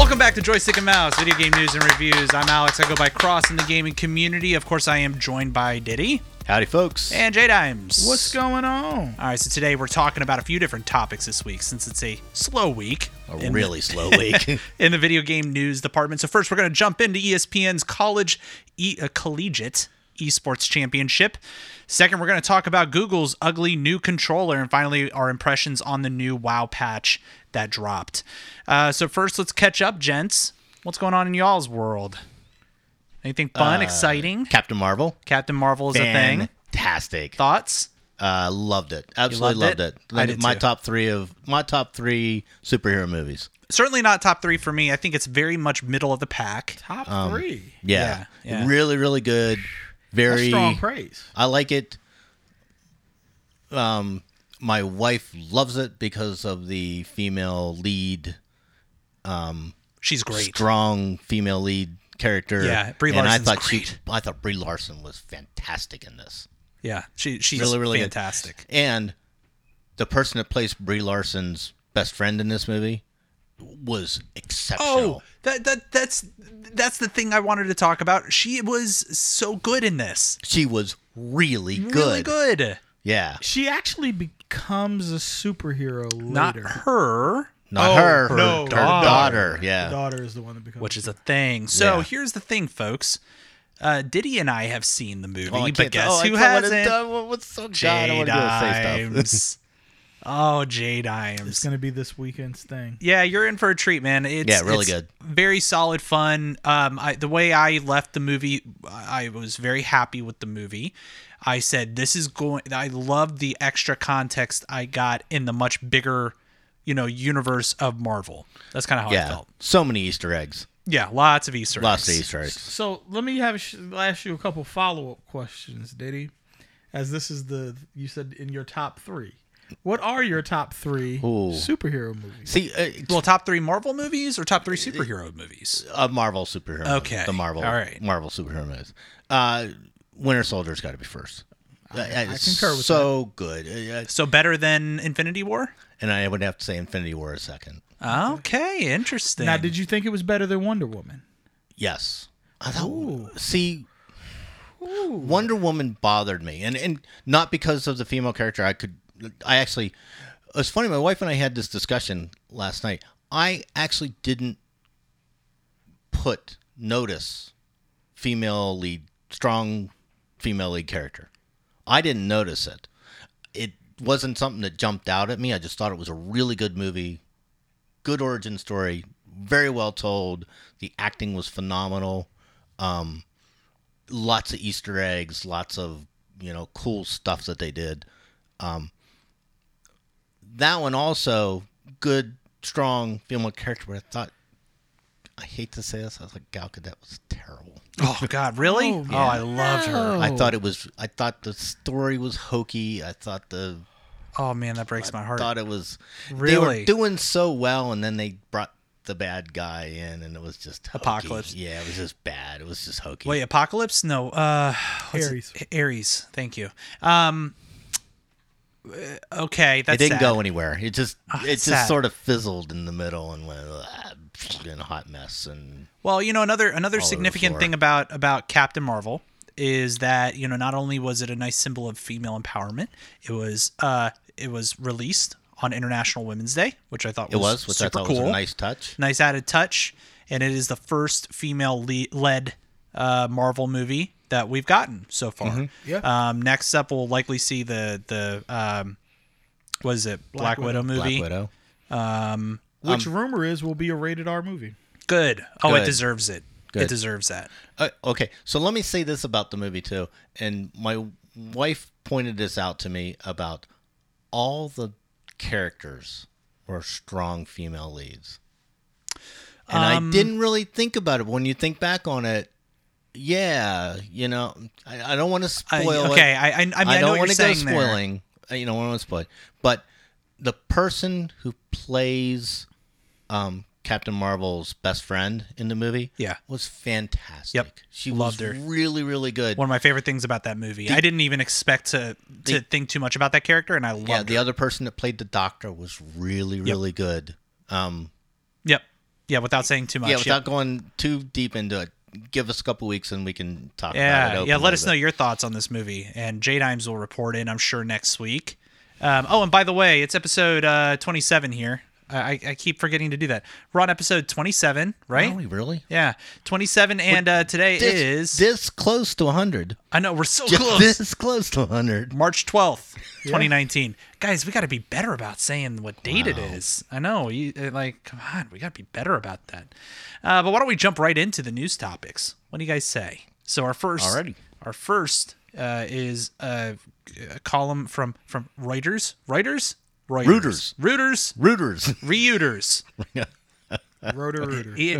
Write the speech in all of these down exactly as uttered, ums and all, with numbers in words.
Welcome back to Joystick and Mouse, video game news and reviews. I'm Alex. I go by Cross in the gaming community. Of course, I am joined by Diddy. Howdy, folks. And J-Dimes. What's going on? All right, so today we're talking about a few different topics this week since it's a slow week. A really the, slow week. in the video game news department. So first, we're going to jump into E S P N's college e- uh, collegiate esports championship. Second, we're going to talk about Google's ugly new controller. And finally, our impressions on the new WoW patch that dropped. Uh, so first, let's catch up, gents. What's going on in y'all's world? Anything fun, uh, exciting? Captain Marvel. Captain Marvel is a thing. Fantastic. Thoughts? Uh, loved it. Absolutely loved loved it? it. I did my too. top three of my top three superhero movies. Certainly not top three for me. I think it's very much middle of the pack. Top Um, three. Yeah. Yeah, yeah. Really, really good. Very That's strong praise. I like it. Um, my wife loves it because of the female lead. Um, She's great. Strong female lead character. Yeah, Brie and I Larson's thought great. she, I thought Brie Larson was fantastic in this. Yeah, she she's Really, really good. fantastic. And the person that plays Brie Larson's best friend in this movie was exceptional. Oh, that that that's that's the thing I wanted to talk about. She was so good in this. She was really good. Really good. Yeah. She actually becomes a superhero later. Not her, Not Oh, her. her Her, no, her daughter. daughter. The Yeah. daughter is the one that becomes. which is a thing. So Yeah. here's the thing, folks. Uh, Diddy and I have seen the movie, Oh, I but can't- guess oh, I who can't let it hasn't? die. What- What's so God, I don't want to say stuff. J-Dimes. oh, It's J-Dimes. going to be this weekend's thing. Yeah, you're in for a treat, man. It's, Yeah, really it's good. Very solid fun. Um, I, the way I left the movie, I was very happy with the movie. I said, this is going, I loved the extra context I got in the much bigger, you know, universe of Marvel. That's kind of how I Yeah. felt. So many Easter eggs. Yeah, lots of Easter eggs. Lots of Easter eggs. So let me have ask you a couple follow up questions, Diddy. As this is the you said in your top three. What are your top three Ooh. superhero movies? See, uh, Well, top three Marvel movies or top three superhero movies? a Marvel superhero. Okay. The Marvel. All right. Marvel superhero movies. Uh, Winter Soldier's got to be first. I, I concur with so good. Uh, So better than Infinity War? And I would have to say Infinity War is second. Okay, interesting. Now, did you think it was better than Wonder Woman? Yes. I thought, Ooh. see, Wonder Woman bothered me, and and not because of the female character. I could, I actually, it was funny. My wife and I had this discussion last night. I actually didn't put notice female lead, strong female lead character. I didn't notice it. It wasn't something that jumped out at me. I just thought it was a really good movie, good origin story, very well told. The acting was phenomenal. Um, lots of Easter eggs, lots of, you know, cool stuff that they did. Um, that one also, good, strong female character, but I thought, I hate to say this, I was like, Gal Gadot was terrible. Oh, God, really? Oh, Oh, I loved her. I Oh. thought it was, I thought the story was hokey. I thought the, Oh, man, that breaks my heart. thought it was, they Really? were doing so well, and then they brought the bad guy in, and it was just hokey. Apocalypse. Yeah, it was just bad. It was just hokey. Wait, Apocalypse? No. Uh, what's it? Ares. Ares. Thank you. Um. uh, Okay, that's it didn't sad. go anywhere. It just Ah, it it's just sad. sort of fizzled in the middle and went ah, in a hot mess. And Well, you know, another another All over the significant floor. thing about about Captain Marvel is that, you know, not only was it a nice symbol of female empowerment, it was uh it was released on International Women's Day, which I thought was it was, which I super thought cool. was a nice touch. Nice added touch, and it is the first female le- led uh, Marvel movie that we've gotten so far. Mm-hmm. Yeah. Um, next up, we'll likely see the the um, what is it, Black, Black Widow, Widow. movie. Black Widow. Um, Which rumor is will be a rated R movie. good. Oh, it Good. deserves it. It Good. deserves that. Uh, okay, so let me say this about the movie too. And my wife pointed this out to me about all the characters were strong female leads. And Um, I didn't really think about it. When you think back on it, yeah, you know, I, I don't want to I- spoil it. okay, I I, I mean I, know don't what want you're to go saying there. spoiling. uh, You know, I don't want to spoil. But the person who plays um, Captain Marvel's best friend in the movie, Yeah. was fantastic. Yep. She Loved was her. really, really good. One of my favorite things about that movie. I didn't even expect to to the- think too much about that character, and I loved yeah, the her. other person that played the Doctor was really, really good. Um, Yep. Yeah, without saying too much. Yeah, without going too deep into it. Give us a couple weeks and we can talk about it. Yeah, yeah. openly, Let us but- know your thoughts on this movie, and J Dimes will report in, I'm sure, next week. Um, oh, and by the way, it's episode uh, twenty-seven here. I, I keep forgetting to do that. We're on episode twenty-seven, right? Are we really? Yeah, twenty-seven, and uh, today This, is. this close to one hundred. I know we're so Just close. this close to one hundred. March twelfth, twenty nineteen. Guys, we got to be better about saying what date it is. I know. You, uh, like, come on. We got to be better about that. Uh, but why don't we jump right into the news topics? What do you guys say? So our first Alrighty. our first uh, is a, a column from, from Reuters. Reuters? Reuters. Reuters. Reuters. Rooters. Reuters. Rotor Rooter. E-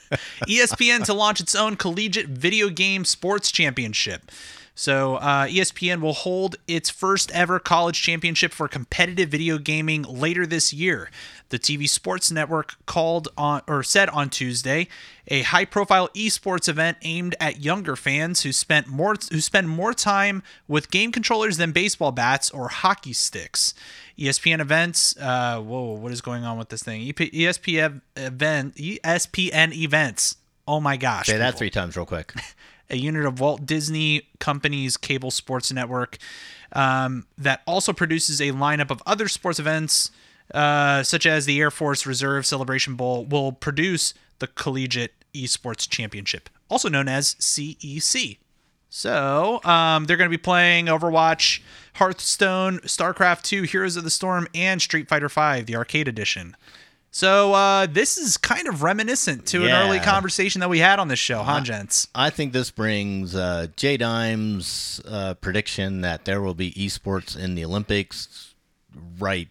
ESPN to launch its own collegiate video game sports championship. So uh, E S P N will hold its first ever college championship for competitive video gaming later this year. The T V Sports Network called on or said on Tuesday a high-profile esports event aimed at younger fans who spent more who spend more time with game controllers than baseball bats or hockey sticks. E S P N events. Uh, whoa, what is going on with this thing? E S P N event. E S P N events. Oh my gosh! Say that people. three times real quick. A unit of Walt Disney Company's cable sports network um, that also produces a lineup of other sports events, uh, such as the Air Force Reserve Celebration Bowl, will produce the Collegiate Esports Championship, also known as C E C. So um, they're going to be playing Overwatch, Hearthstone, StarCraft two, Heroes of the Storm, and Street Fighter five, the arcade edition. So uh, this is kind of reminiscent to Yeah. an early conversation that we had on this show, huh, gents? I think this brings uh, J Dime's uh, prediction that there will be esports in the Olympics right,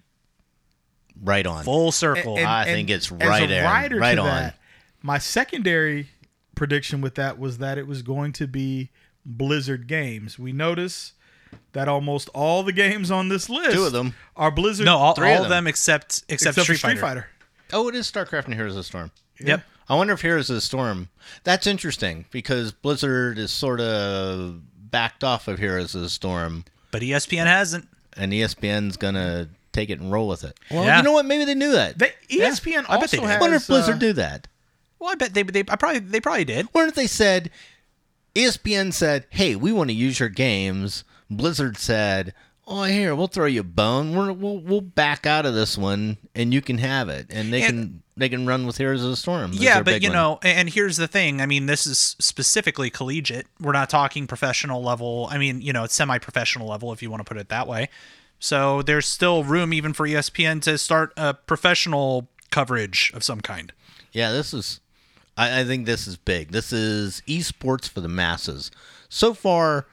right on. Full circle. And- I and think it's as right a there, rider right to on. that, my secondary prediction with that was that it was going to be Blizzard games. We notice that almost all the games on this list Two of them. are Blizzard. no, all, three all of of them. them except except, except for Street, Street Fighter. Fighter. Oh, it is StarCraft and Heroes of the Storm. Yep. I wonder if Heroes of the Storm. That's interesting because Blizzard is sort of backed off of Heroes of the Storm, But E S P N hasn't. and E S P N's gonna take it and roll with it. Well, Yeah. you know what? Maybe they knew that. They, E S P N I bet they also did. I has. wonder if Blizzard uh, do that. Well, I bet they they I probably they probably did. Wonder if they said, E S P N said, "Hey, we want to use your games." Blizzard said, "Oh, here, we'll throw you a bone. We're, we'll we'll back out of this one, and you can have it." And they And- can they can run with Heroes of the Storm. That's Yeah, their but big you one. know, and here's the thing. I mean, this is specifically collegiate. We're not talking professional level. I mean, you know, it's semi-professional level if you want to put it that way. So there's still room even for E S P N to start a professional coverage of some kind. Yeah, this is. I, I think this is big. This is esports for the masses. So far,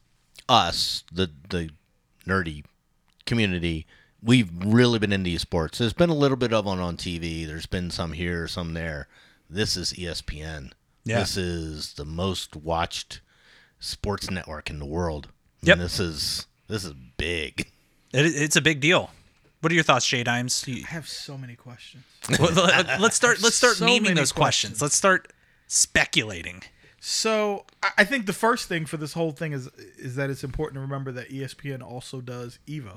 us, the the nerdy community, we've really been into esports. There's been a little bit of it on T V. There's been some here, some there. This is E S P N. Yeah. This is the most watched sports network in the world. And Yep. This is this is big. It, it's a big deal. What are your thoughts, Jay Dimes? You- I have so many questions. well, let- let's start. Let's start So naming many those questions. questions. Let's start speculating. So I- I think the first thing for this whole thing is is that it's important to remember that E S P N also does Evo.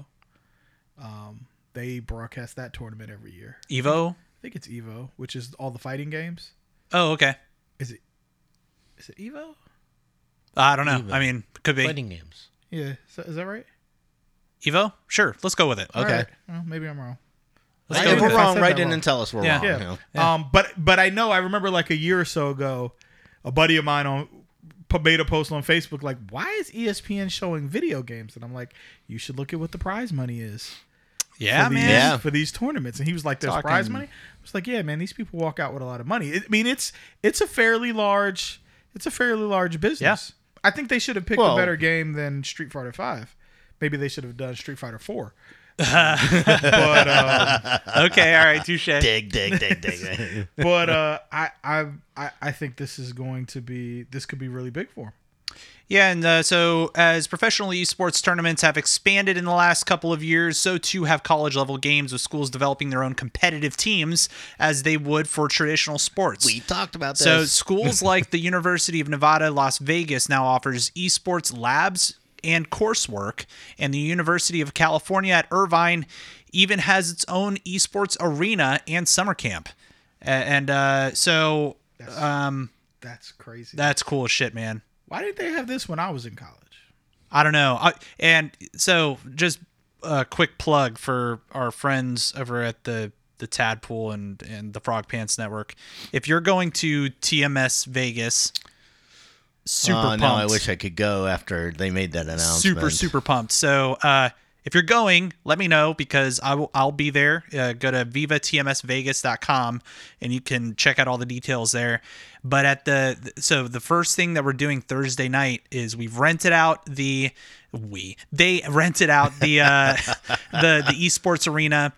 Um, they broadcast that tournament every year. Evo. I think it's Evo, which is all the fighting games. Oh, okay. Is it? Is it Evo? I don't know. Evo. I mean, could be Fighting games. Yeah, is that, is that right? Evo. Sure, let's go with it. Okay. All right. Well, maybe I'm wrong. Let's I go If with we're if it. I wrong, said write that in wrong. and tell us we're Yeah. wrong. Yeah. you know. Yeah. Um, but but I know I remember like a year or so ago, a buddy of mine on p- made a post on Facebook like, why is E S P N showing video games? And I'm like, you should look at what the prize money is. Yeah, for these, man. Yeah. for these tournaments. And he was like, there's Talking- prize money? I was like, yeah, man, these people walk out with a lot of money. It, I mean, it's it's a fairly large it's a fairly large business. I think they should have picked Well- a better game than Street Fighter five. Maybe they should have done Street Fighter four. but uh, Okay, all right, touche. Dig, dig, dig, dig. but uh, I, I I I think this is going to be this could be really big for him. Yeah, and uh, so as professional esports tournaments have expanded in the last couple of years, so too have college level games with schools developing their own competitive teams as they would for traditional sports. We talked about this. So schools like the University of Nevada, Las Vegas now offers esports labs and coursework, and the University of California at Irvine even has its own esports arena and summer camp. and uh, so um, That's crazy. that's cool as shit, man. Why didn't they have this when I was in college? I don't know. I, and so just a quick plug for our friends over at the the Tadpool and and the Frog Pants Network. If you're going to T M S Vegas, super Oh, pumped. no, I wish I could go after they made that announcement. Super, super pumped. So uh, if you're going, let me know because I will, I'll be there. Uh, go to viva t m s vegas dot com and you can check out all the details there. But at the so the first thing that we're doing Thursday night is we've rented out the we they rented out the uh, the the esports arena.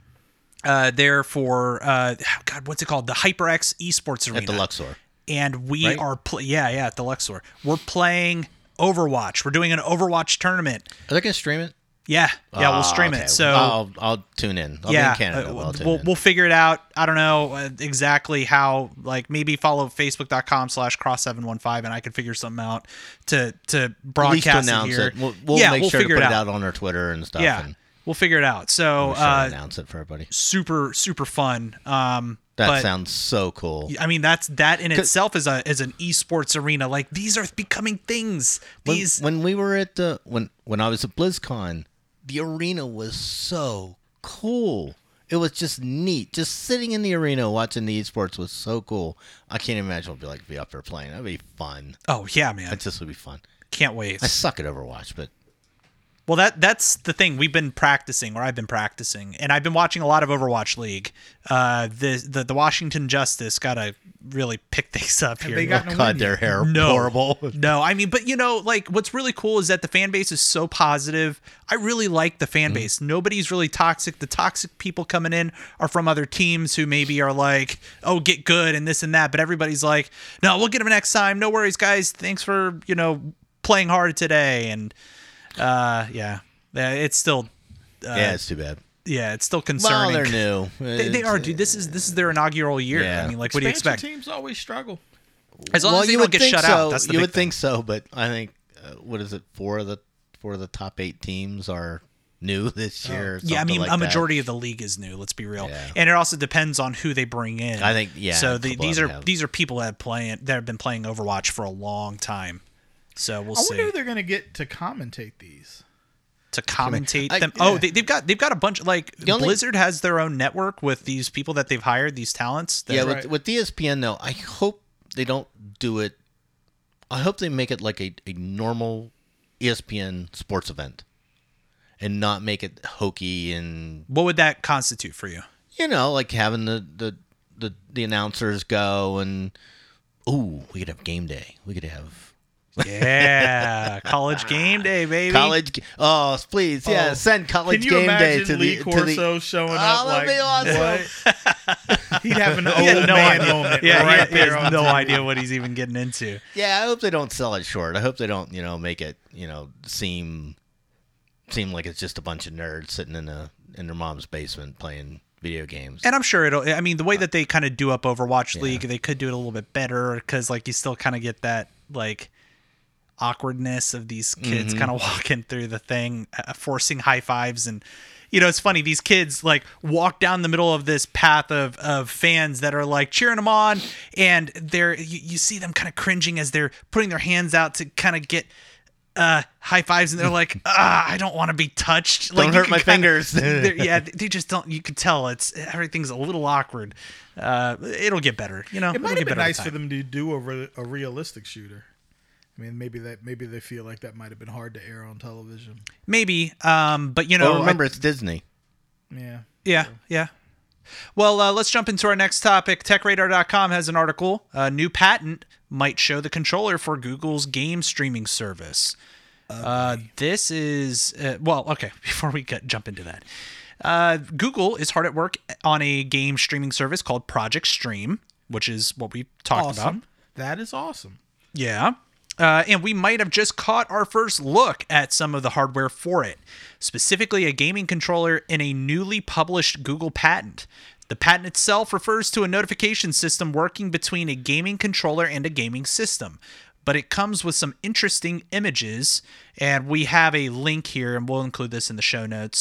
Uh, there for uh, God, what's it called? The HyperX Esports Arena At the Luxor. and we Right? are pl- yeah yeah at the Luxor. We're playing Overwatch. We're doing an Overwatch tournament. Are they going to stream it? Yeah, yeah, we'll Oh, stream okay. it. So I'll, I'll tune in. I'll yeah, be in Canada. uh, but I'll tune we'll in. we'll figure it out. I don't know uh, exactly how. Like maybe follow facebook dot com slash cross seven one five and I can figure something out to to At least to broadcast it announce here. it. We'll, we'll yeah, make we'll sure to figure put it it out. out on our Twitter and stuff. Yeah, and we'll figure it out. So we'll sure uh, announce it for everybody. super super fun. Um, That but, sounds so cool. I mean, that's that in itself is a is an esports arena. Like these are becoming things. When, These when we were at the when when I was at BlizzCon, the arena was so cool. It was just neat. Just sitting in the arena watching the esports was so cool. I can't imagine what it'd be like to be up there playing. That'd be fun. oh yeah, man, That just would be fun. can't wait. I suck at Overwatch, but Well, that that's the thing. We've been practicing, or I've been practicing, and I've been watching a lot of Overwatch League. Uh, the the, the Washington Justice got to really pick things up here. they got no God, win their yet. hair no, horrible. No, I mean, but you know, like what's really cool is that the fan base is so positive. I really like the fan base. Nobody's really toxic. The toxic people coming in are from other teams who maybe are like, "Oh, get good" and this and that. But everybody's like, "No, we'll get them next time. No worries, guys. Thanks for you know playing hard today." And uh, yeah. Yeah, it's still, uh, Yeah, it's too bad. yeah, it's still Well, concerning. they're new. They, they are, dude. This is this is their inaugural year. Yeah. I mean, like, what do you Expansion expect? Teams always struggle. As long well, as they you don't would get think shut so. out, that's the you big would thing. think so, but I think uh, what is it? Four of the four of the top eight teams are new this year. or Yeah, I something mean, like a that. majority of the league is new. Let's be real, Yeah. and it also depends on who they bring in. I think, yeah, So a the, couple these of are them have. these are people that have playing that have been playing Overwatch for a long time. So we'll I see. wonder who they're going to get to commentate these. To commentate I- them. yeah. Oh, they, they've got they've got a bunch. Like The only- Blizzard has their own network with these people that they've hired, these talents. That, Yeah, Right. with, with E S P N though, I hope they don't do it. I hope they make it like a, a normal E S P N sports event, and not make it hokey and What would that constitute for you? you know like having the the the, the announcers go and ooh, we could have game day. We could have Yeah, college game day, baby. college. ga- Oh, please, yeah, Oh. send college Can you game day imagine to Lee the Corso to the. showing Oh, up that'd like be awesome. what? He'd have an old He has no man idea. moment Yeah, right he, he there. has on no T V. idea what he's even getting into. Yeah, I hope they don't sell it short. I hope they don't, you know, make it, you know, seem seem like it's just a bunch of nerds sitting in a in their mom's basement playing video games. And I'm sure it'll. I mean, the way that they kind of do up Overwatch League, they could do it a little bit better because, like, you still kind of get that like awkwardness of these kids kind of walking through the thing, uh, forcing high fives, and you know, it's funny. These kids like walk down the middle of this path of of fans that are like cheering them on, and they're you, you see them kind of cringing as they're putting their hands out to kind of get uh high fives, and they're like, ah, I don't want to be touched. Like, Don't you hurt can my kinda- fingers. they're- yeah, they just don't. You can tell it's everything's a little awkward. Uh, it'll get better. You know, It it'll might get have been better with nice for time. them to do a, re- a realistic shooter. I mean, maybe that maybe they feel like that might have been hard to air on television. Maybe, um, but you know, Well, remember I- it's Disney. Yeah. yeah, yeah. Well, uh, let's jump into our next topic. tech radar dot com has an article. A new patent might show the controller for Google's game streaming service. Uh, this is uh, well, okay. Before we get jump into that, uh, Google is hard at work on a game streaming service called Project Stream, which is what we talked about. Awesome. That is awesome. Yeah. Uh, and we might have just caught our first look at some of the hardware for it, specifically a gaming controller in a newly published Google patent. The patent itself refers to a notification system working between a gaming controller and a gaming system, but it comes with some interesting images, and we have a link here, and we'll include this in the show notes.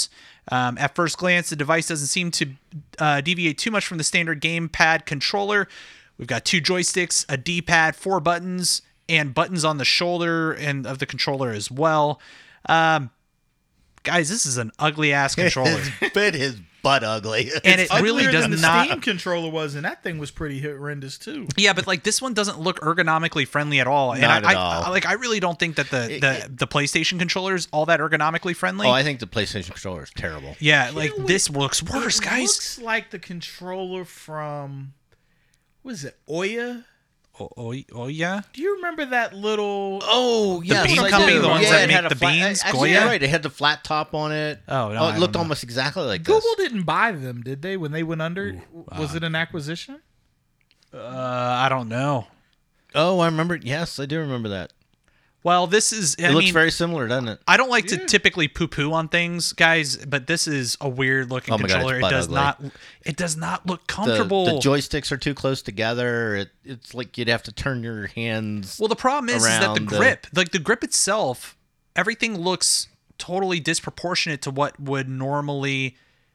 Um, at first glance, the device doesn't seem to uh, deviate too much from the standard gamepad controller. We've got two joysticks, a D-pad, four buttons, and buttons on the shoulder and of the controller as well. Um, guys, this is an ugly ass controller, It is butt ugly. and it really Uglier does than the not. Steam controller was, and that thing was pretty horrendous too. Yeah, but like this one doesn't look ergonomically friendly at all. And Not I, at I, all. I like I really don't think that the It- the, it- the PlayStation controller is all that ergonomically friendly. Oh, I think the PlayStation controller is terrible. yeah, like know, this looks worse, It guys. looks like the controller from what is it, Oya? Oh, oh, oh yeah. Do you remember that little? Oh, yes, bean I company, do. the ones yeah, that it make had a the flat, beans, Actually, Goya? you're right. It had the flat top on it. Oh, no, I it don't looked know. almost exactly like Google this. didn't buy them, did they? When they went under, was it an acquisition? Uh, I don't know. Oh, I remember. Yes, I do remember that. Well, this is. I It looks mean, very similar, doesn't it? I don't like to typically poo-poo on things, guys, but this is a weird-looking Oh my God, controller. it's it butt does ugly. not. It does not look The, comfortable. the joysticks are too close together. It, it's like you'd have to turn your hands. Well, the problem is, is that the around the- grip, like the grip itself, everything looks totally disproportionate to what would normally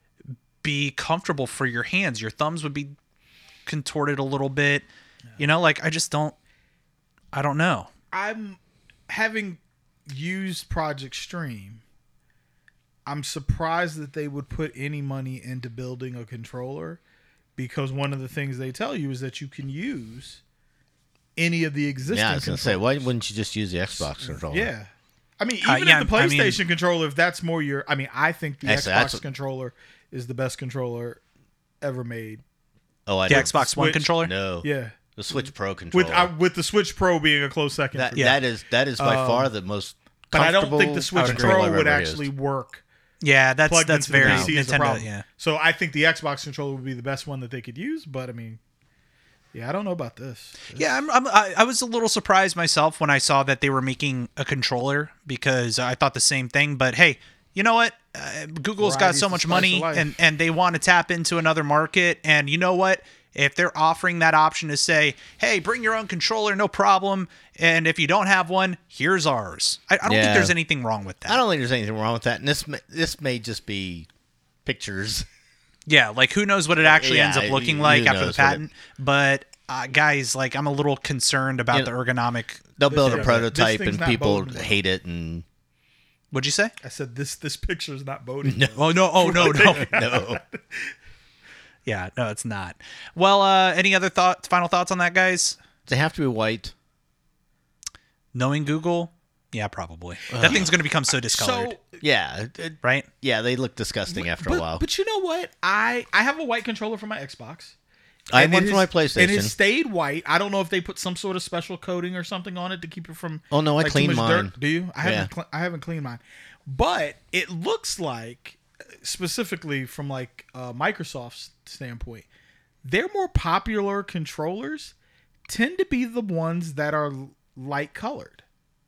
be comfortable for your hands. Your thumbs would be contorted a little bit. You know, like I just don't. I don't know. I'm having used Project Stream. I'm surprised that they would put any money into building a controller, because one of the things they tell you is that you can use any of the existing Yeah, I was gonna say, controllers. why wouldn't you just use the Xbox controller? Yeah. I mean, Uh, even yeah, if the I mean- PlayStation controller, if that's more your, I mean, I think the Actually, Xbox that's what- controller is the best controller ever made. Oh, I The don't- Xbox One Switch- controller. No, Yeah. the Switch Pro controller. With uh, with the Switch Pro being a close second. that for that is that is by Um, far the most. but I don't think comfortable the Switch controller Pro I've would ever actually used. work Yeah, that's plugged that's into very the P C is the Nintendo. problem. Yeah. So I think the Xbox controller would be the best one that they could use. But I mean, yeah, I don't know about this. Yeah, I'm, I'm, I I was a little surprised myself when I saw that they were making a controller, because I thought the same thing. But hey, you know what? Uh, Google's got Variety's so the much spice money, of life. and, and they want to tap into another market. And you know what? If they're offering that option to say, hey, bring your own controller, no problem. And if you don't have one, here's ours. I, I don't think Yeah. there's anything wrong with that. I don't think there's anything wrong with that. And this may, this may just be pictures. Yeah, like who knows what it actually Yeah, ends up who looking like after the knows what it- patent. But uh, guys, like I'm a little concerned about You the know, ergonomic. They'll build Yeah, a but prototype this thing's and not people boding well. hate it and What'd you say? I said this this picture is not boding. No. Oh no! Oh no! No! no. Yeah, no, it's not. Well, uh, any other thoughts? Final thoughts on that, guys? They have to be white. Knowing Google, yeah, probably. That thing's going to become so discolored, So, Yeah, it- it- right? yeah, they look disgusting after but, a while. but you know what? I I have a white controller for my Xbox. I have And one it for my has- And it PlayStation. stayed white. I don't know if they put some sort of special coating or something on it to keep it from. Oh, no, I like, too cleaned much mine. dirt. Do you? I haven't. Yeah. Cle- I haven't cleaned mine, but it looks like, specifically from like uh, Microsoft's standpoint, their more popular controllers tend to be the ones that are light colored.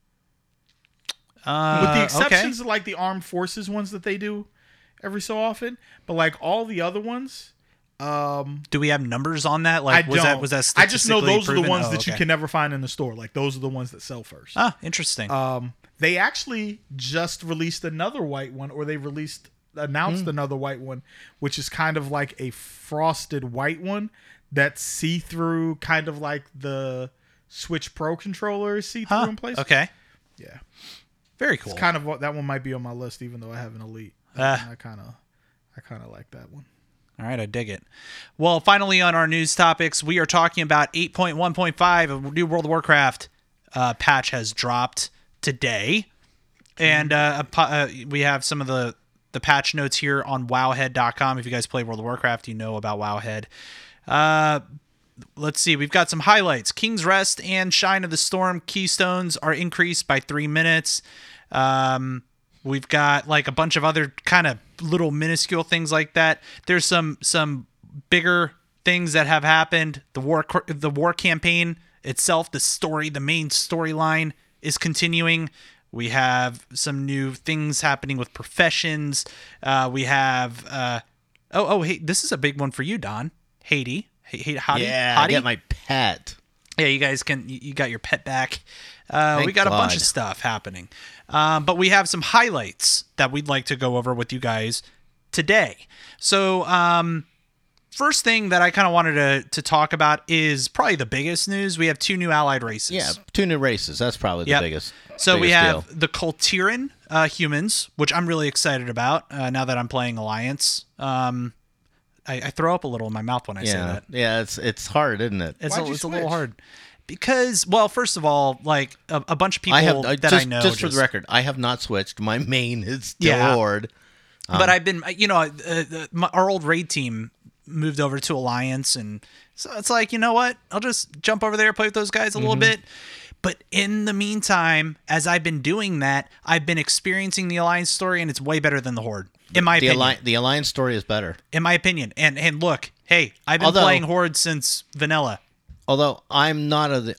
Uh, With the okay. exceptions of like the armed forces ones that they do every so often, but like all the other ones, um, Do we have numbers on that? Like, I was don't. that was that I just know statistically those are the proven? ones Oh, that you okay. can never find in the store. Like those are the ones that sell first. Ah, interesting. Um, they actually just released another white one, or they released announced Hmm. another white one, which is kind of like a frosted white one that's see through, kind of like the Switch Pro controller see through huh. in place. Okay. Yeah. Very cool. Kind of what that one might be on my list, even though I have an Elite. Ah. I kind of, I kind of like that one. All right, I dig it. Well, finally on our news topics, we are talking about eight point one point five of New World of Warcraft uh, patch has dropped today, and uh, a po- uh, we have some of the the patch notes here on wowhead dot com. If you guys play World of Warcraft, you know about Wowhead. Uh, let's see. We've got some highlights. King's Rest and Shine of the Storm keystones are increased by three minutes. Um, we've got like a bunch of other kind of little minuscule things like that. There's some some bigger things that have happened. The war the war campaign itself, the story, the main storyline is continuing. We have some new things happening with professions. Uh, we have uh, oh oh hey, this is a big one for you, Don. Haiti. Hey, hey, Hottie? Yeah, Hottie? I get my pet. Yeah, you guys can. You you got your pet back. Uh, we Thank got a bunch God. of stuff happening, um, but we have some highlights that we'd like to go over with you guys today. So, um, first thing that I kind of wanted to, to talk about is probably the biggest news. We have two new allied races. Yeah, two new races. That's probably the Yep. biggest. So we biggest have deal. the Coltiran uh, humans, which I'm really excited about uh, now that I'm playing Alliance. Um, I, I throw up a little in my mouth when I say Yeah, that. yeah. It's it's hard, isn't it? It's, Why'd a, you it's a little switch? hard. Because, well, first of all, like a, a bunch of people I have uh, that just, I know. just for the record, I have not switched. My main is still Yeah. Horde. But I've been, you know, uh, uh, my, our old raid team moved over to Alliance, and so it's like, you know what? I'll just jump over there, play with those guys a little bit. But in the meantime, as I've been doing that, I've been experiencing the Alliance story, and it's way better than the Horde, in my The, opinion. Alli- the Alliance story is better. in my opinion. And and look, hey, I've been Although- playing Horde since vanilla. Although I'm not a,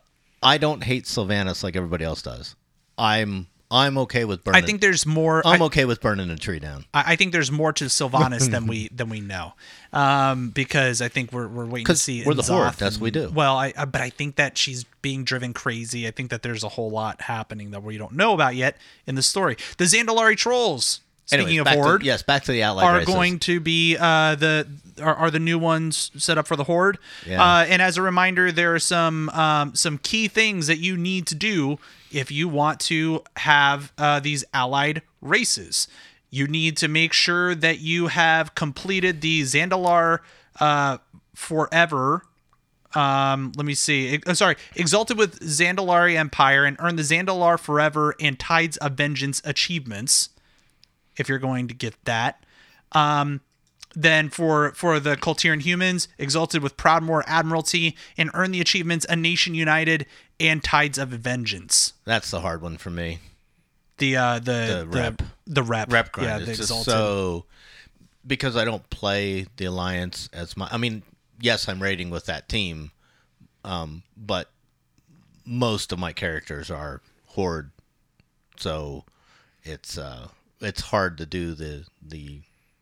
I don't hate Sylvanas like everybody else does. I'm I'm okay with burning. I think there's more. I'm I, okay with burning a tree down. I I think there's more to Sylvanas than we than we know, um, because I think we're we're waiting to 'Cause see. we're the N'Zoth Horde, that's what we and- do. Well, I, I but I think that she's being driven crazy. I think that there's a whole lot happening that we don't know about yet in the story. The Zandalari trolls. Speaking Anyways, of back to- Horde, yes, back to the Allied are races. going to be uh, the are, are the new ones set up for the Horde. Yeah. Uh, and as a reminder, there are some um, some key things that you need to do if you want to have uh, these allied races. You need to make sure that you have completed the Zandalar uh, Forever. Um, let me see. Oh, sorry, Exalted with Zandalari Empire and earn the Zandalar Forever and Tides of Vengeance achievements. If you're going to get that. Um, then for for the Coltiran humans, Exalted with Proudmoore Admiralty and earn the achievements A Nation United and Tides of Vengeance. That's the hard one for me. The uh the The the rep. the rep Rep grind. yeah, the it's just Exalted. so because I don't play the Alliance as my. I mean, yes, I'm raiding with that team, um, but most of my characters are Horde, so it's uh it's hard to do the the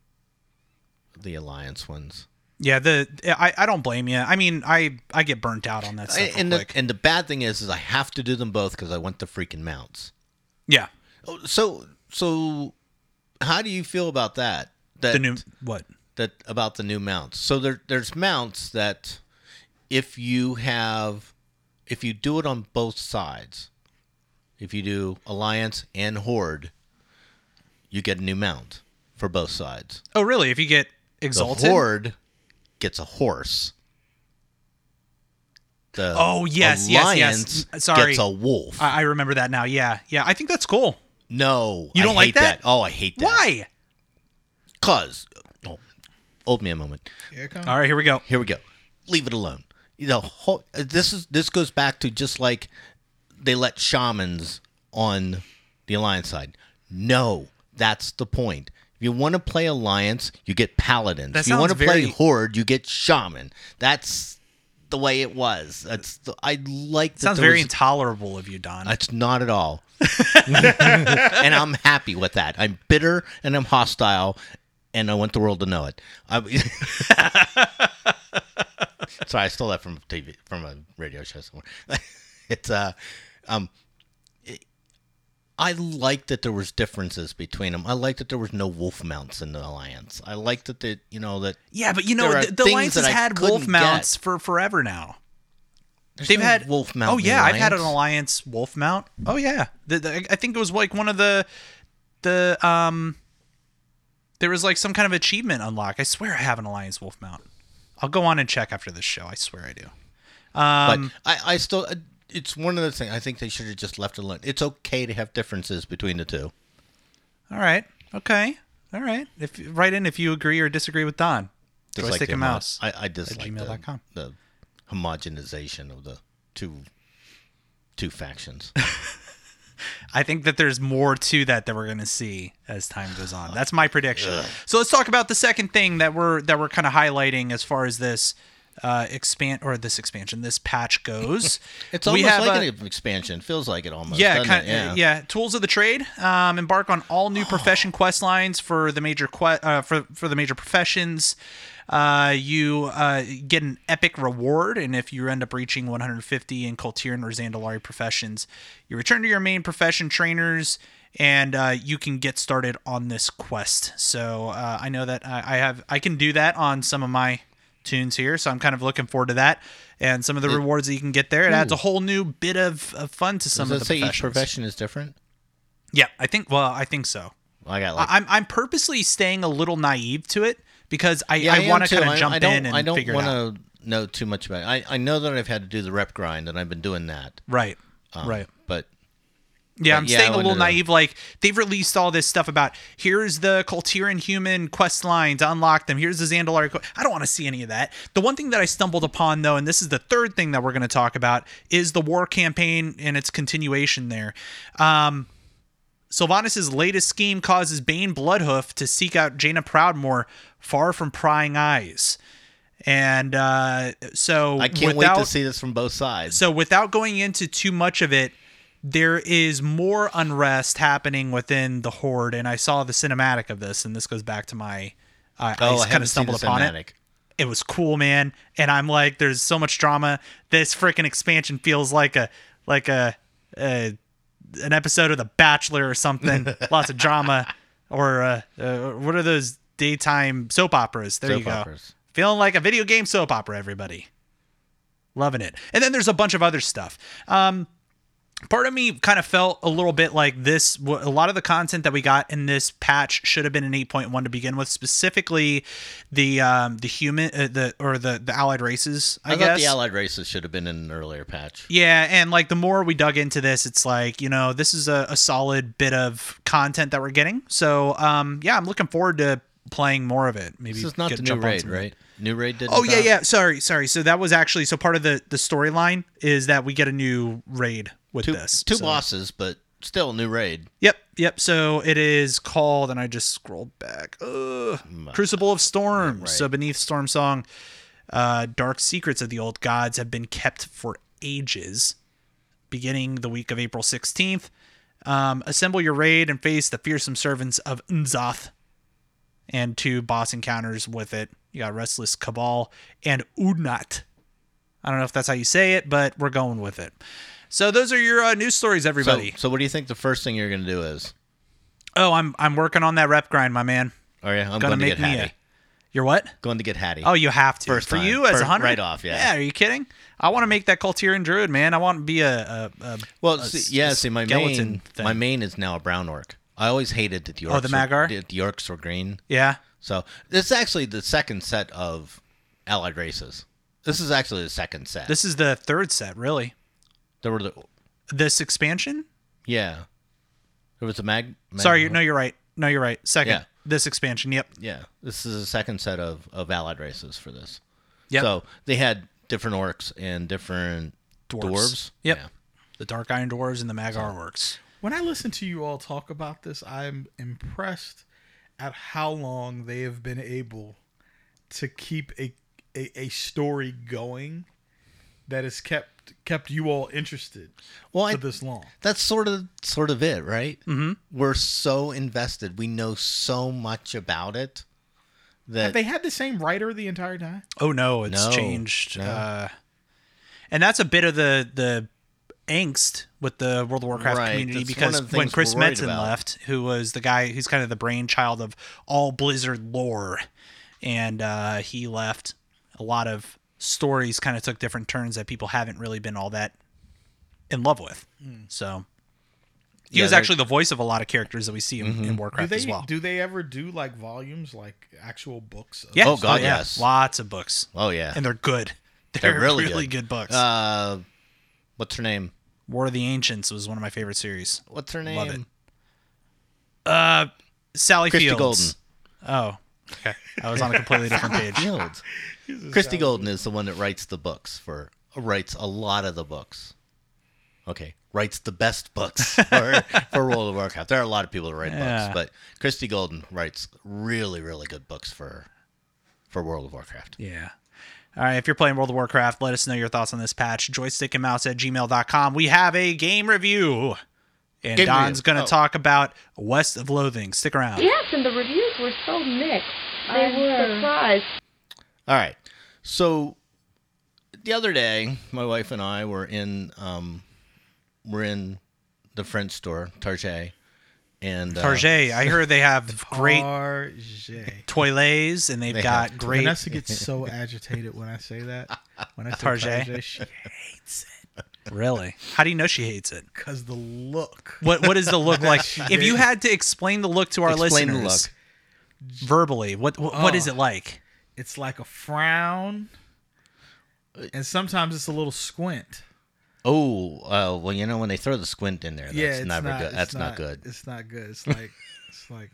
the Alliance ones. Yeah, the I, I don't blame you. I mean, I I get burnt out on that stuff real and the quick. and the bad thing is, is I have to do them both because I want the freaking mounts. Yeah, Oh, So so, how do you feel about that? That the new what? that about the new mounts. So there there's mounts that if you have if you do it on both sides, if you do Alliance and Horde, you get a new mount for both sides. Oh, really? If you get Exalted? The Horde gets a horse. The Oh, yes, yes, yes. Alliance N- sorry. gets a wolf. I, I remember that now. Yeah, yeah. I think that's cool. no, You I don't like hate that? Oh, I hate that. Why? Cause, oh, hold me a moment. Here it comes. All right, here we go. Here we go. Leave it alone. You know, whole, this is this goes back to just like they let shamans on the Alliance side. No, that's the point. If you want to play Alliance, you get paladins. That if you want to sounds play very- Horde, you get shaman. That's the way it was. That's the, I like. That Sounds there very was- intolerable of you, Don. It's not at all. And I'm happy with that. I'm bitter and I'm hostile, and I want the world to know it. I, sorry, I stole that from T V, from a radio show somewhere. It's uh, um, it- I like that there was differences between them. I like that there was no wolf mounts in the Alliance. I like that the you know that yeah, but you know, there are the, the things Alliance that has I had wolf couldn't mounts get. for forever now. there's They've no had wolf mount. Oh in the yeah, I've had an Alliance. Alliance wolf mount. Oh yeah, the, the, I think it was like one of the the um. There was like some kind of achievement unlock. I swear I have an Alliance wolf mount. I'll go on and check after this show. I swear I do. Um, But I, I still, it's one of the things. I think they should have just left it alone. It's okay to have differences between the two. all right. Okay. All right. If write in if you agree or disagree with Don. Just Joystick the and homo- mouse. I, I dislike gmail the, dot com. the homogenization of the two two factions. I think that there's more to that that we're going to see as time goes on. That's my prediction. So let's talk about the second thing that we're that we're kind of highlighting as far as this uh, expand or this expansion, this patch goes. It's We almost have like a- an expansion. Feels like it almost. Yeah, doesn't kind it? yeah. yeah. Tools of the trade. Um, embark on all new profession quest lines for the major que- uh, for for the major professions. Uh, you uh, get an epic reward, and if you end up reaching one hundred fifty in Kultiran or Zandalari professions, you return to your main profession trainers, and uh, you can get started on this quest. So uh, I know that I, I have I can do that on some of my tunes here, so I'm kind of looking forward to that. And some of the rewards that you can get there, it adds a whole new bit of, of fun to some Does of it the say each professions. profession is different? Yeah, I think. Well, I think so. I got like. I- I'm I'm purposely staying a little naive to it because I, yeah, I, am want to too. kind of I- jump I don't, in and I don't figure it out. want to know too much about it. I, I know that I've had to do the rep grind, and I've been doing that. Right. Um, right. But Yeah, but I'm yeah, staying I a little wanted to- naive. Like they've released all this stuff about here's the Kultiran human quest line to unlock them. Here's the Zandalari. Que- I don't want to see any of that. The one thing that I stumbled upon though, and this is the third thing that we're going to talk about, is the war campaign and its continuation there. Um, Sylvanas' latest scheme causes Bane Bloodhoof to seek out Jaina Proudmoore far from prying eyes. And uh, so I can't without, wait to see this from both sides. So without going into too much of it, there is more unrest happening within the Horde, and I saw the cinematic of this, and this goes back to my I, oh, I, I kind haven't of seen the stumbled upon it. cinematic. It was cool, man, and I'm like, there's so much drama. This freaking expansion feels like a like a, a an episode of The Bachelor or something. Lots of drama, or uh, uh, what are those daytime soap operas? There Soap you go. operas. Feeling like a video game soap opera, everybody. Loving it. And then there's a bunch of other stuff. Um, part of me kind of felt a little bit like this. A lot of the content that we got in this patch should have been an eight point one to begin with, specifically the um, the human, uh, the or the the allied races. I, I, guess thought the allied races should have been in an earlier patch. yeah, and like the more we dug into this, it's like, you know, this is a, a solid bit of content that we're getting. So um, yeah, I'm looking forward to playing more of it. Maybe This is not get- the new jump on raid, some- right? New raid didn't. Oh yeah, drop? yeah. Sorry, sorry. So that was actually so part of the the storyline is that we get a new raid with Two, this. two So- bosses, but still a new raid. Yep, yep. So it is called, and I just scrolled back. Ugh, Crucible of Storms. Right. So beneath Storm Song, uh, dark secrets of the old gods have been kept for ages. Beginning the week of April sixteenth, um, assemble your raid and face the fearsome servants of Nzoth. And two boss encounters with it. You got Restless Cabal and Udnat. I don't know if that's how you say it, but we're going with it. So those are your uh, news stories, So, everybody. so what do you think the first thing you're going to do is? Oh, I'm I'm working on that rep grind, my man. Oh yeah, I'm Gonna going to make get me Hattie. a. You're what? Going to get Hattie. Oh, you have to. First for time. you as First- a hunter, right off, yeah. Yeah, are you kidding? I want to make that Kultiran Druid, man. I want to be a. a, a well, a see, yeah. See, my skeleton main, thing. my main is now a brown orc. I always hated that the orcs. Oh, the Magar? Were, the orcs were green. Yeah. So this is actually the second set of allied races. This is actually the second set. This is the third set, really. there were the This expansion. yeah. There was a mag. mag Sorry, no, you're right. No, you're right. Second. Yeah. This expansion. Yep. Yeah, this is the second set of, of allied races for this. Yep. So they had different orcs and different Dwarves. dwarves. Yep. Yeah. The Dark Iron Dwarves and the Magar Orcs. When I listen to you all talk about this, I'm impressed at how long they have been able to keep a a, a story going that has kept kept you all interested Well, for I, this long. that's sort of sort of it, right? Mm-hmm. We're so invested. We know so much about it that Have they had the same writer the entire time? Oh no, it's No, changed. no. Uh, and that's a bit of the the angst with the World of Warcraft Right, community that's because one of the when things Chris we're worried Metzen about. left, who was the guy who's kind of the brainchild of all Blizzard lore, and uh, he left, a lot of stories kind of took different turns that people haven't really been all that in love with. So he Yeah, was they're- actually the voice of a lot of characters that we see in, in Do Warcraft they as well. do they ever do like volumes, like actual books? Of Yeah. Oh, God, yeah. yes. Lots of books. oh yeah, And they're good. They're, They're really really, good. good. books. uh, what's her name? War of the Ancients was one of my favorite series. What's her name? Love it. Uh, Sally Christy Fields. Oh, okay. I was on a completely different page. Fields. Christy Golden is the one that writes the books for writes a lot of the books. Okay, writes the best books for, for World of Warcraft. There are a lot of people that write Yeah. books, but Christy Golden writes really, really good books for for World of Warcraft. Yeah. All right, if you're playing World of Warcraft, let us know your thoughts on this patch. Joystick and mouse at gmail dot com. We have a game review. And Game Don's review. going to Oh. talk about West of Loathing. Stick around. Yes, and the reviews were so mixed. They I'm were. surprised. All right. So the other day, my wife and I were in um, we're in the French store, Target, and uh, Target, I heard they have great Target. toilets, and they've They got have- great... Vanessa gets so agitated when I say that. When I say Target? Target, she hates it Really? How do you know she hates it? because the look. What What does the look like? She If you did. had to explain the look to our Explain the listeners verbally, what what, what is Oh. it like? It's like a frown, and sometimes it's a little squint. Oh, uh, well, you know when they throw the squint in there, that's yeah, it's never not, good. it's That's not, good. It's not good. It's like it's like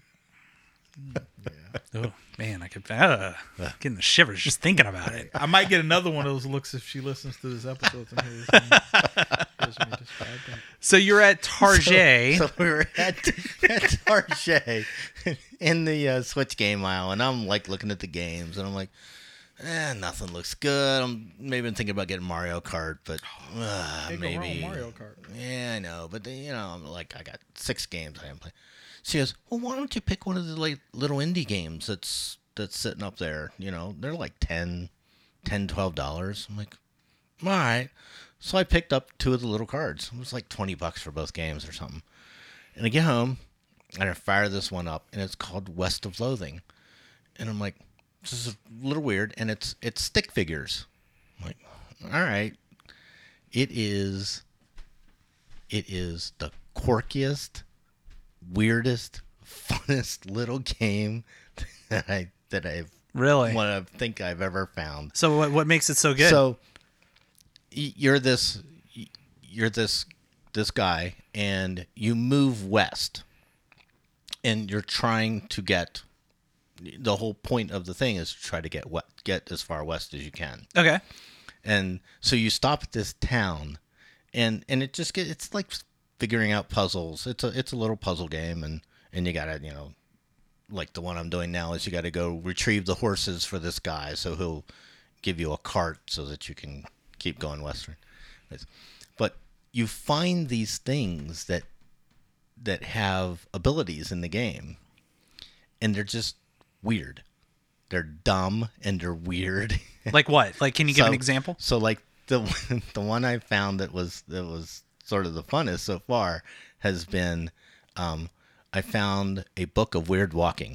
Oh man, I could uh, getting the shivers just thinking about it. I might get another one of those looks if she listens to this episode and hears me, hears me describe that. So you're at Target. So, so we were at, at Target in the uh, Switch game aisle, and I'm like looking at the games, and I'm like, eh, nothing looks good. I'm maybe been thinking about getting Mario Kart, but uh, Can't go wrong with maybe Mario Kart. Yeah, I know, but the, you know, I'm like, I got six games I haven't played. She goes, well, why don't you pick one of the like little indie games that's that's sitting up there? You know, they're like ten, ten, twelve dollars. I'm like, all right. So I picked up two of the little cards. It was like twenty bucks for both games or something. And I get home and I fire this one up, and it's called West of Loathing. And I'm like, this is a little weird, and it's it's stick figures. I'm like, all right. It is it is the quirkiest, weirdest, funnest little game that I that I've Really? what I think I've ever found. So what what makes it so good? So y- you're this y- you're this this guy, and you move west, and you're trying to get the whole point of the thing is to try to get we- get as far west as you can. okay. And so you stop at this town, and and it just get it's like figuring out puzzles. It's a it's a little puzzle game, and and you gotta, you know, like the one I'm doing now is you got to go retrieve the horses for this guy, so he'll give you a cart so that you can keep going western. But you find these things that that have abilities in the game, and they're just weird. They're dumb and they're weird. Like what? Like, can you give So- an example? So like the the one I found that was that was sort of the funnest so far has been um, I found a book of weird walking.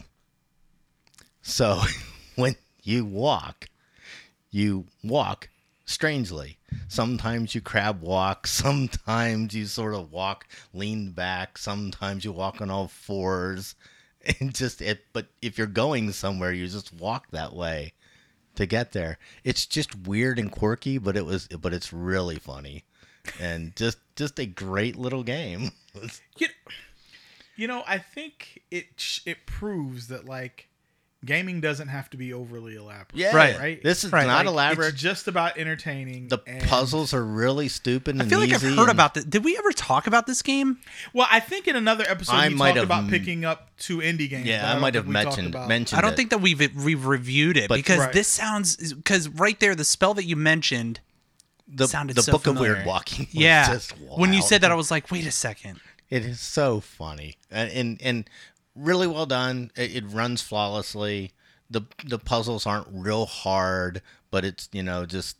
So when you walk, you walk strangely. Sometimes you crab walk, sometimes you sort of walk lean back, sometimes you walk on all fours. And just it but if you're going somewhere, you just walk that way to get there. It's just weird and quirky, but it was but it's really funny. And just just a great little game. You, you know, I think it sh- it proves that like gaming doesn't have to be overly elaborate. Yeah, Right. Right. This is Right, not like, elaborate. It's just about entertaining. The and- puzzles are really stupid and I feel like I've easy heard and- about this. Did we ever talk about this game? Well, I think in another episode I we might talked have about m- picking up two indie games. but Yeah, I don't might think have we talked mentioned about- mentioned I don't it. think that we've we've reviewed it But- because Right. this sounds because right there the spell that you mentioned the, sounded the so book familiar. of weird walking. Was Yeah. just When you wild. said that, I was like, wait a second. It is so funny and and, and really well done. It, it runs flawlessly. The the puzzles aren't real hard, but it's, you know, just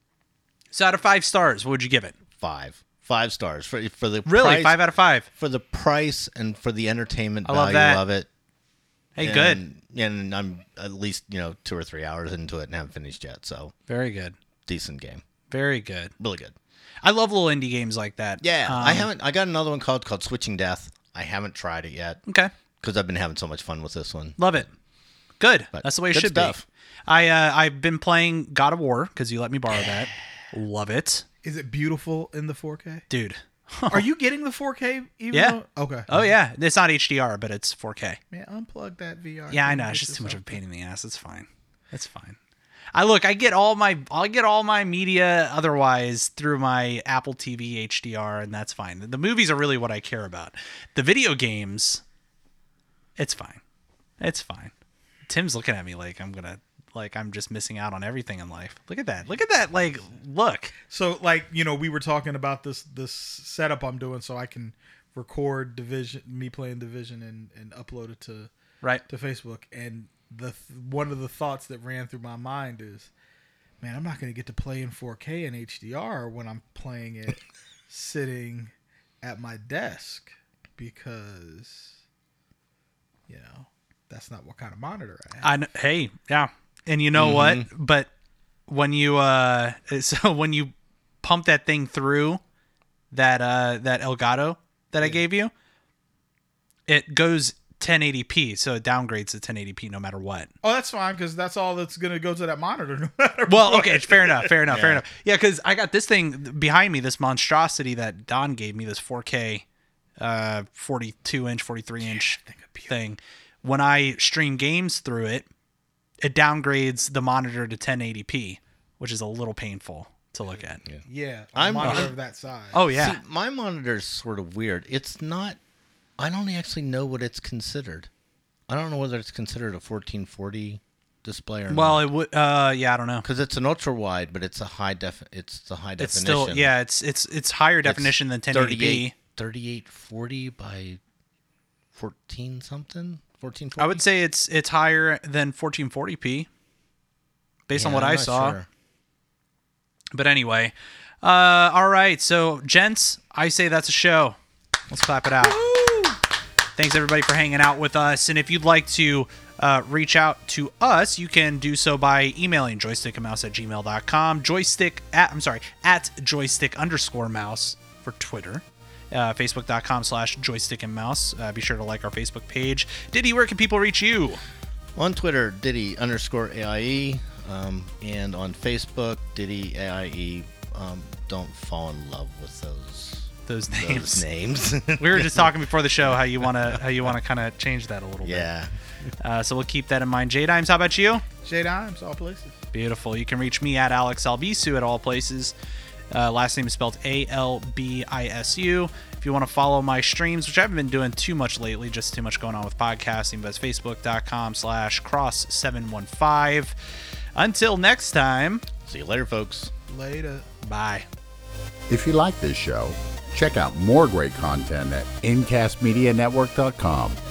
So out of five stars, what would you give it? five five stars for for the Really, price, five out of five. for the price and for the entertainment I love value that. of it. Hey, good, and, And I'm at least, you know, two or three hours into it and haven't finished yet. So very good, decent game, very good. really good. I love little indie games like that. Yeah, Um, I haven't. I got another one called called Switching Death. I haven't tried it yet Okay, because I've been having so much fun with this one. love it. Good. But That's the way it good should stuff. be. I uh, I've been playing God of War because you let me borrow that. Love it, Is it beautiful in the four K? dude. Are you getting the four K? Even Yeah. Though? Okay. Oh yeah, it's not H D R, but it's four K. Man, unplug that V R. Yeah, I thing, know. get It's just too much of a yourself- pain in the ass. It's fine. It's fine. I look. I get all my. I get all my media otherwise through my Apple T V H D R, and that's fine. The movies are really what I care about. The video games, it's fine. It's fine. Tim's looking at me like I'm gonna like I'm just missing out on everything in life. Look at that. Look at that. Like, look. So, like, you know, we were talking about this this setup I'm doing so I can record Division, me playing Division, and, and upload it to Right. to Facebook. And the one of the thoughts that ran through my mind is, man, I'm not going to get to play in four K and H D R when I'm playing it sitting at my desk because, you know, that's not what kind of monitor I have. I kn- hey, yeah. And you know what? But when you uh so when you pump that thing through that uh that Elgato that I gave you, it goes ten eighty p, so it downgrades to ten eighty p no matter what. Oh, that's fine because that's all that's going to go to that monitor no matter Well, what. okay, fair enough, fair enough, fair Yeah. enough. Yeah, because I got this thing behind me, this monstrosity that Don gave me, this four K, uh, forty-two inch, forty-three inch thing. When I stream games through it, it downgrades the monitor to ten eighty p, which is a little painful to look at. Yeah, a I'm- monitor I'm- of that size. Oh yeah, See, my monitor's sort of weird. It's not. I don't actually know what it's considered. I don't know whether it's considered a fourteen forty display or well, not. it would. Uh, yeah, I don't know. Because it's an ultra wide, but it's a high def. It's the high It's definition. still yeah, it's it's it's higher It's definition than ten eighty p. thirty-eight forty by fourteen something. fourteen forty. I would say it's it's higher than fourteen forty p, based on Yeah, what I'm I not saw. sure. But anyway, uh, all right. So, gents, I say that's a show. Let's clap it out. Thanks everybody for hanging out with us. And if you'd like to uh, reach out to us, you can do so by emailing joystickandmouse at gmail dot com. Joystick at I'm sorry at joystick underscore mouse for Twitter. Uh, Facebook.com slash joystick and mouse. Uh, be sure to like our Facebook page. Diddy, where can people reach you? On Twitter, Diddy underscore A I E, um, and on Facebook, Diddy A I E. Um, don't fall in love with those Those names. those names. We were just talking before the show how you wanna how you wanna kind of change that a little yeah. bit. Uh, so we'll keep that in mind. J Dimes, how about you? J Dimes, all places. Beautiful. You can reach me at Alex Albisu at all places. Uh, last name is spelled A L B I S U. If you want to follow my streams, which I haven't been doing too much lately, just too much going on with podcasting, but it's facebook.com slash cross 715. Until next time, See you later, folks. Later. bye. If you like this show, check out more great content at in cast media network dot com.